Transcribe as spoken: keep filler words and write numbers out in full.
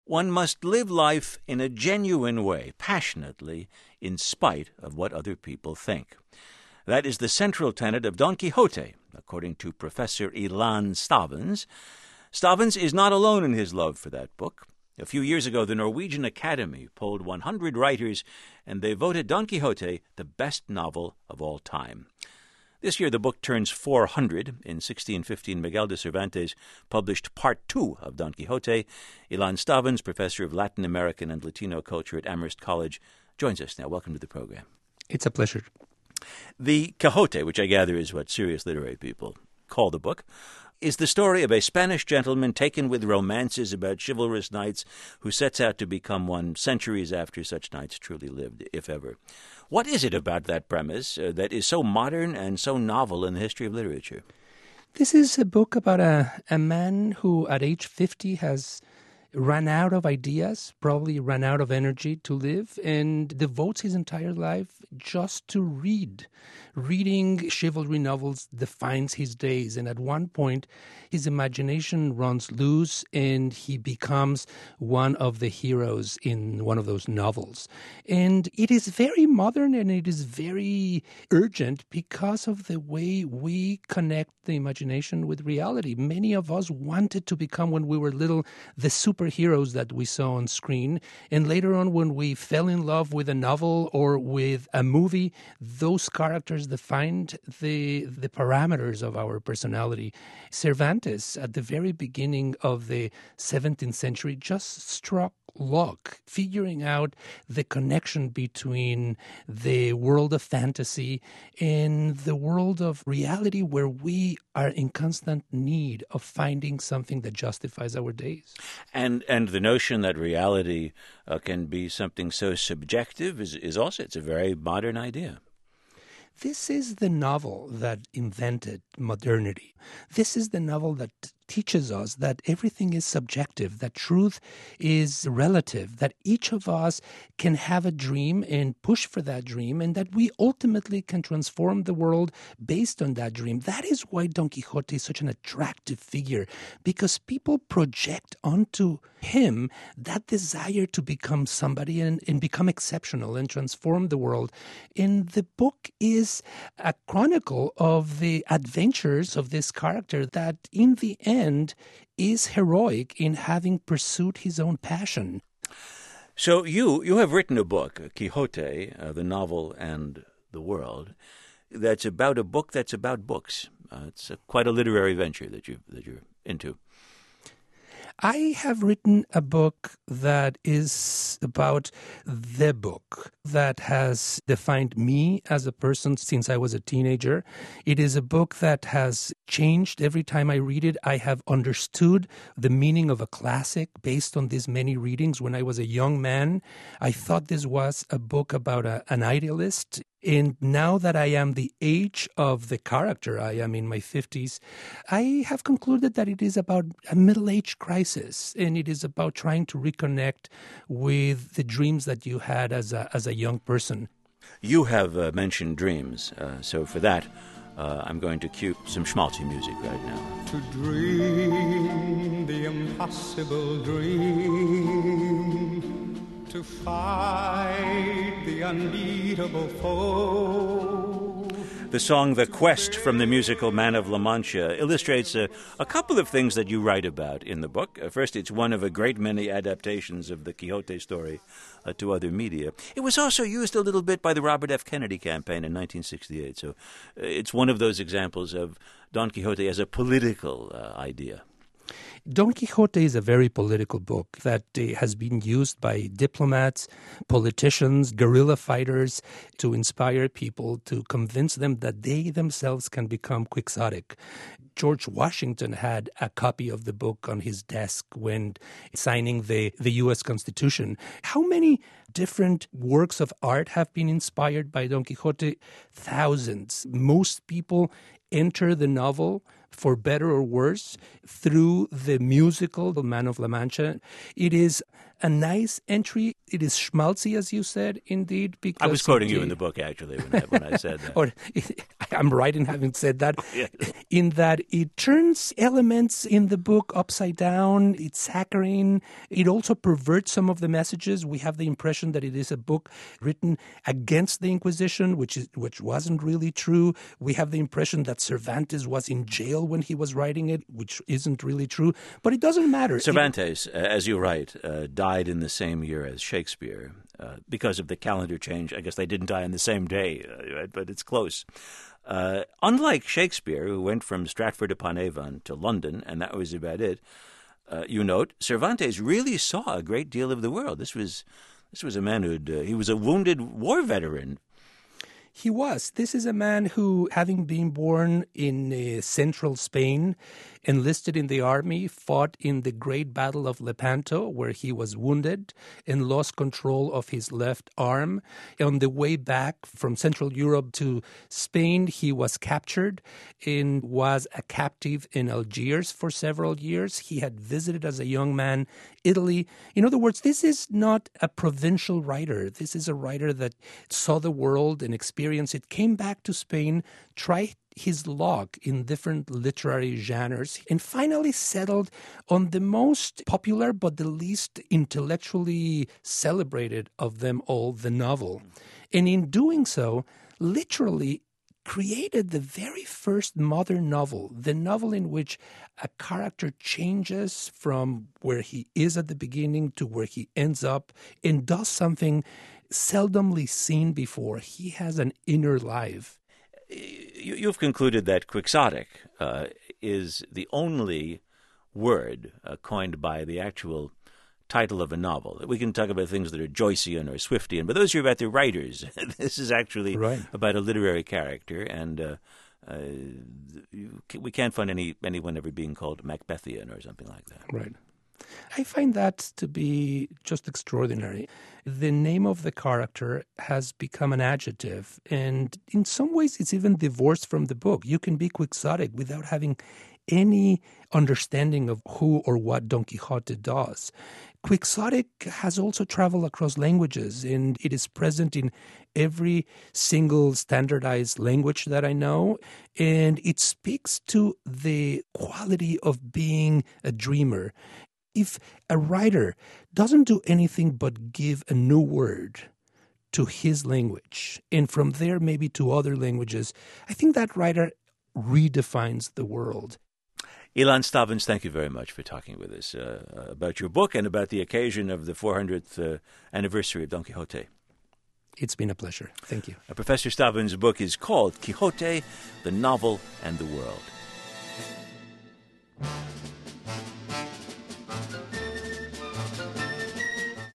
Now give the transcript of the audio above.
One must live life in a genuine way, passionately, in spite of what other people think. That is the central tenet of Don Quixote, according to Professor Ilan Stavans. Stavans is not alone in his love for that book. A few years ago, the Norwegian Academy polled one hundred writers, and they voted Don Quixote the best novel of all time. This year, the book turns four hundred. In sixteen fifteen, Miguel de Cervantes published Part two of Don Quixote. Ilan Stavans, professor of Latin American and Latino culture at Amherst College, joins us now. Welcome to the program. It's a pleasure. The Quixote, which I gather is what serious literary people call the book, is the story of a Spanish gentleman taken with romances about chivalrous knights who sets out to become one centuries after such knights truly lived, if ever. What is it about that premise uh, that is so modern and so novel in the history of literature? This is a book about a, a man who at age fifty has run out of ideas, probably run out of energy to live, and devotes his entire life just to read. Reading chivalry novels defines his days, and at one point his imagination runs loose and he becomes one of the heroes in one of those novels. And it is very modern and it is very urgent because of the way we connect the imagination with reality. Many of us wanted to become, when we were little, the superheroes that we saw on screen. And later on, when we fell in love with a novel or with a movie, those characters defined the the parameters of our personality. Cervantes, at the very beginning of the seventeenth century, just struck luck, figuring out the connection between the world of fantasy and the world of reality, where we are in constant need of finding something that justifies our days. And and the notion that reality uh, can be something so subjective is, is also, it's a very modern idea. This is the novel that invented modernity. This is the novel that teaches us that everything is subjective, that truth is relative, that each of us can have a dream and push for that dream, and that we ultimately can transform the world based on that dream. That is why Don Quixote is such an attractive figure, because people project onto him that desire to become somebody and, and become exceptional and transform the world. And the book is a chronicle of the adventures of this character that in the end is heroic in having pursued his own passion. So you you have written a book, Quixote, uh, the novel and the world, that's about a book that's about books. Uh, it's a, quite a literary venture that you that you're into. I have written a book that is about the book that has defined me as a person since I was a teenager. It is a book that has changed every time I read it. I have understood the meaning of a classic based on these many readings. When I was a young man, I thought this was a book about a, an idealist. And now that I am the age of the character, I am in my fifties, I have concluded that it is about a middle-age crisis, and it is about trying to reconnect with the dreams that you had as a, as a young person. You have uh, mentioned dreams, uh, so for that, uh, I'm going to cue some schmaltzy music right now. To dream the impossible dream, to fight the unbeatable foe. The song The Quest from the musical Man of La Mancha illustrates a, a couple of things that you write about in the book. Uh, first, it's one of a great many adaptations of the Quixote story uh, to other media. It was also used a little bit by the Robert F. Kennedy campaign in nineteen sixty-eight, so uh, it's one of those examples of Don Quixote as a political uh, idea. Don Quixote is a very political book that uh, has been used by diplomats, politicians, guerrilla fighters to inspire people, to convince them that they themselves can become quixotic. George Washington had a copy of the book on his desk when signing the, the U S Constitution. How many different works of art have been inspired by Don Quixote? Thousands. Most people enter the novel, for better or worse, through the musical The Man of La Mancha. It is a nice entry. It is schmaltzy, as you said, indeed. Because I was quoting it, you in the book, actually, when I, when I said that. Or I'm right in having said that, Yeah. in that it turns elements in the book upside down. It's saccharine. It also perverts some of the messages. We have the impression that it is a book written against the Inquisition, which is which wasn't really true. We have the impression that Cervantes was in jail when he was writing it, which isn't really true. But it doesn't matter. Cervantes, it, as you write, uh, died in the same year as Shakespeare uh, because of the calendar change. I guess they didn't die on the same day, uh, but it's close. Uh, unlike Shakespeare, who went from Stratford-upon-Avon to London, and that was about it, uh, you note, Cervantes really saw a great deal of the world. This was this was a man who uh, he was a wounded war veteran. He was. This is a man who, having been born in uh, central Spain, enlisted in the army, fought in the Great Battle of Lepanto, where he was wounded and lost control of his left arm. On the way back from Central Europe to Spain, he was captured and was a captive in Algiers for several years. He had visited as a young man Italy. In other words, this is not a provincial writer. This is a writer that saw the world and experienced it, came back to Spain, tried his luck in different literary genres, and finally settled on the most popular but the least intellectually celebrated of them all, the novel. And in doing so, literally created the very first modern novel, the novel in which a character changes from where he is at the beginning to where he ends up and does something seldomly seen before. He has an inner life. You've concluded that quixotic uh, is the only word uh, coined by the actual title of a novel. We can talk about things that are Joycean or Swiftian, but those are about the writers. This is actually right. about a literary character, and uh, uh, you, we can't find any anyone ever being called Macbethian or something like that. Right. I find that to be just extraordinary. The name of the character has become an adjective, and in some ways it's even divorced from the book. You can be quixotic without having any understanding of who or what Don Quixote does. Quixotic has also traveled across languages, and it is present in every single standardized language that I know, and it speaks to the quality of being a dreamer. If a writer doesn't do anything but give a new word to his language, and from there maybe to other languages, I think that writer redefines the world. Ilan Stavans, thank you very much for talking with us uh, about your book and about the occasion of the four hundredth uh, anniversary of Don Quixote. It's been a pleasure. Thank you. Uh, Professor Stavans' book is called Quixote, the Novel and the World.